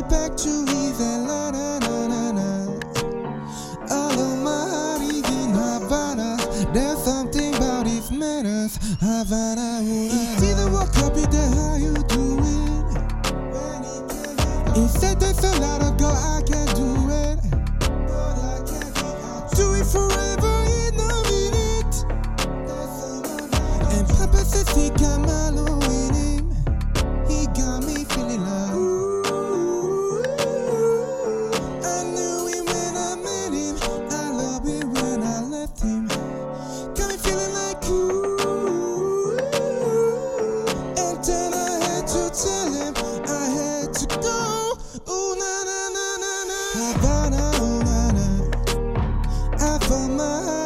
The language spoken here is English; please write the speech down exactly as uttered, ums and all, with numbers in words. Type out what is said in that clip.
back to easy, la na na na na. All of my heart is in Havana. There's something about these matters, Havana. It's either what copy that how you do it. He said there's a lot of girl I can't do it. Do it forever in a minute. And Papa says he got Malo in him. He got me feeling like ooh. I knew him when I met him. I love it when I left him. Got me feeling like ooh. And then I had to tell him I had to go. Ooh na na na na na. Havana, ooh na na. I found my